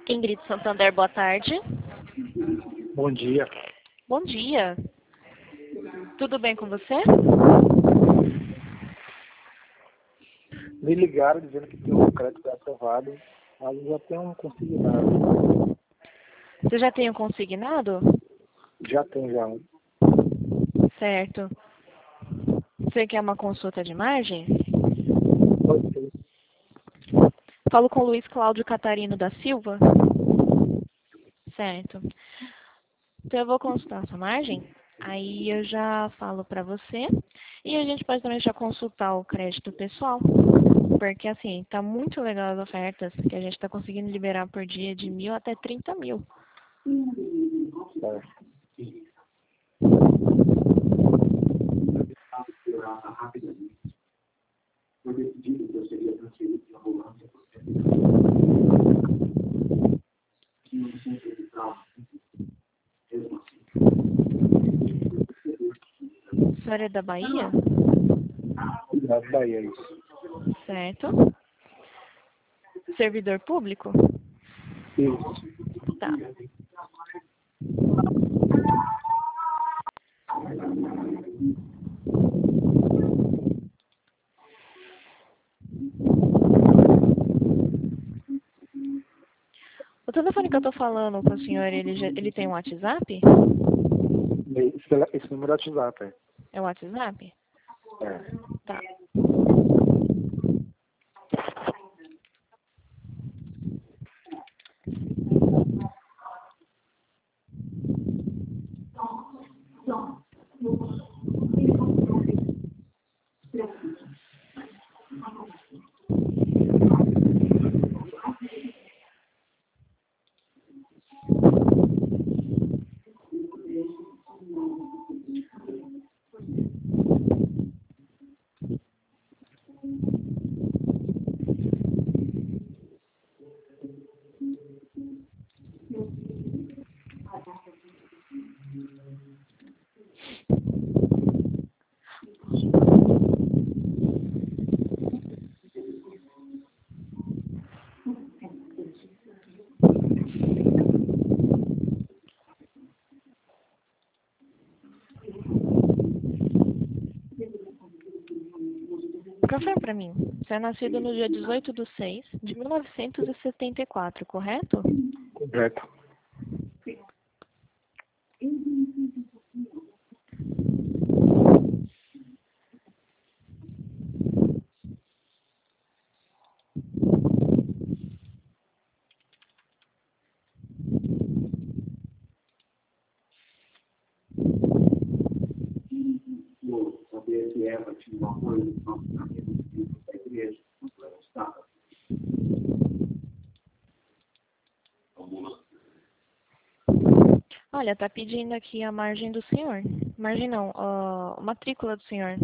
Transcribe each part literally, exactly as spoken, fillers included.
Ingrid Santander, boa tarde. Bom dia. Bom dia. Tudo bem com você? Me ligaram dizendo que tem um crédito aprovado, mas eu já tenho um consignado. Você já tem um consignado? Já tenho já um. Certo. Você quer uma consulta de margem? Pode ser. Falo com o Luiz Cláudio Catarino da Silva. Certo. Então eu vou consultar a sua margem, aí eu já falo para você. E a gente pode também já consultar o crédito pessoal. Porque assim, tá muito legal as ofertas que a gente está conseguindo liberar por dia de mil até trinta mil. Certo. Foi decidido que eu seria transferido de ambulância por cento. Tinha um centro de trauma. Mesmo assim. A senhora é da Bahia? Da Bahia, isso. Certo. Servidor público? Isso. Tá. O telefone que eu tô falando com o senhor, ele, já, ele tem um WhatsApp? Esse, esse número é WhatsApp, é. É o WhatsApp? É. Tá. Confirma pra mim. Você é nascido no dia dezoito de seis de mil novecentos e setenta e quatro, correto? Correto. Eu sabia que Eva tinha uma coisa no nosso caminho da igreja, não era estava. Ambulância. Olha, tá pedindo aqui a margem do senhor. Margem não, a matrícula do senhor.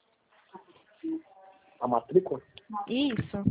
A matrícula? Isso.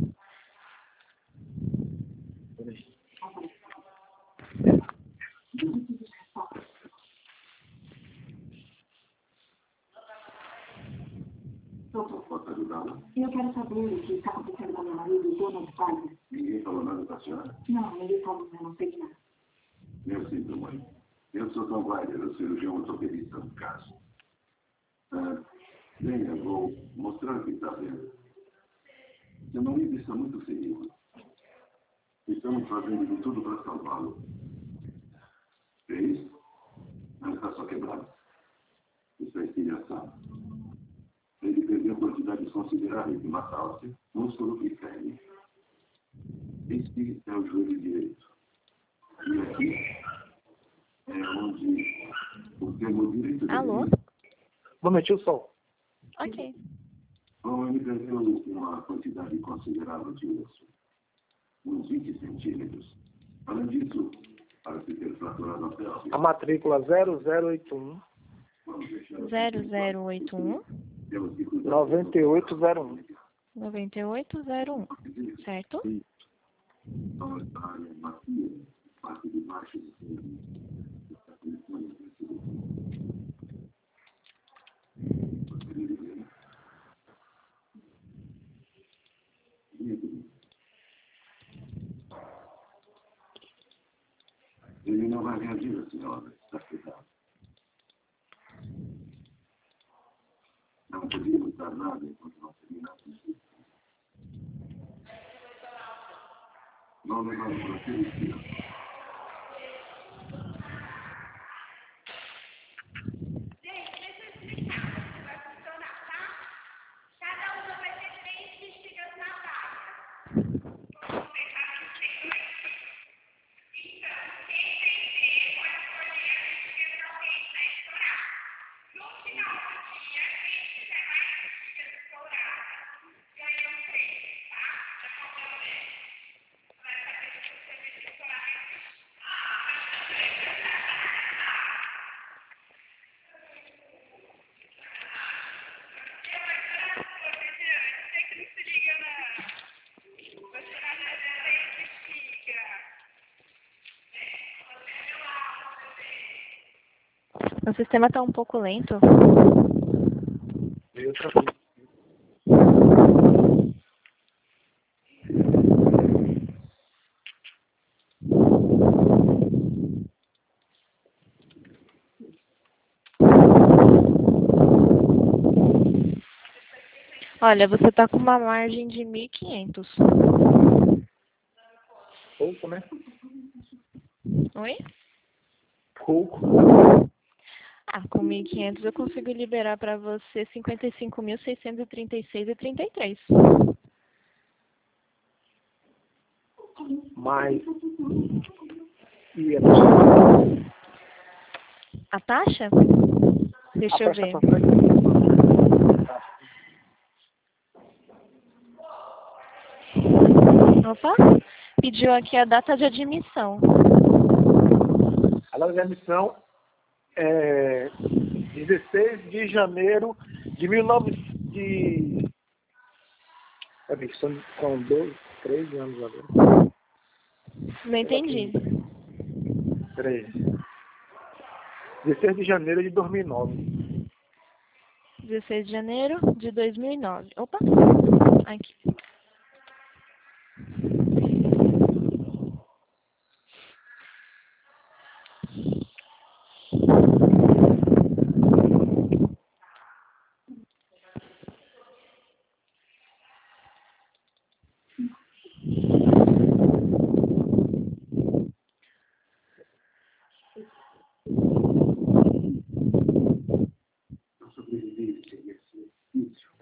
Posso ajudá-la? Eu quero saber o que está acontecendo com meu marido e dona de palha. Ninguém falou nada para a senhora? Não, ele falou, eu não sei nada. Eu sinto muito. Eu sou Tom Weiler, o cirurgião ortopedista do caso. Ah, bem, eu vou mostrar o que está vendo. Seu marido está muito ferido. Estamos fazendo de tudo para salvá-lo. É isso? Não está só quebrado. Está estilhaçado. Ele perdeu quantidades consideráveis de massa óssea, músculo e carne. Este é o joelho direito. E aqui é onde o termo direito Alô? deveria... Momentinho só. Ok. Bom, ele perdeu uma quantidade considerável de osso. Uns vinte centímetros. Além disso, para se ter fraturado a pele... A matrícula zero zero oito um, zero zero oito um, nove oito zero um. nove oito zero um. Certo? A área macia, parte de baixo do cérebro, está começando a minha vida, senhora, está cuidado. Não podíamos dar nada enquanto não terminássemos isso. Não levamos para ser isso. O sistema está um pouco lento. E outra coisa. Olha, você está com uma margem de mil e quinhentos. Pouco, né? Oi? Pouco. Ah, com mil e quinhentos eu consigo liberar para você cinquenta e cinco mil seiscentos e trinta e seis reais e trinta e três centavos. Mas... E a taxa? A taxa? Deixa A eu taxa ver. pra frente. Opa, pediu aqui a data de admissão. A data de admissão é dezesseis de janeiro de mil e novecentos de... Peraí, são, são doze, treze anos agora. Não entendi. treze. dezesseis de janeiro de dois mil e nove. dezesseis de janeiro de dois mil e nove. Opa, aqui. Eu sobrevivi sem esse vício.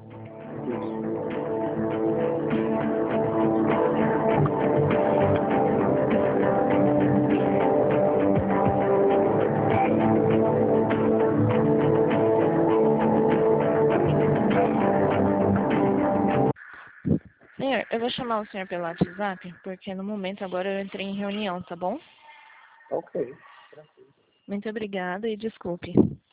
Senhor, eu vou chamar o senhor pelo WhatsApp, porque no momento agora eu entrei em reunião, tá bom? Ok. Muito obrigada e desculpe.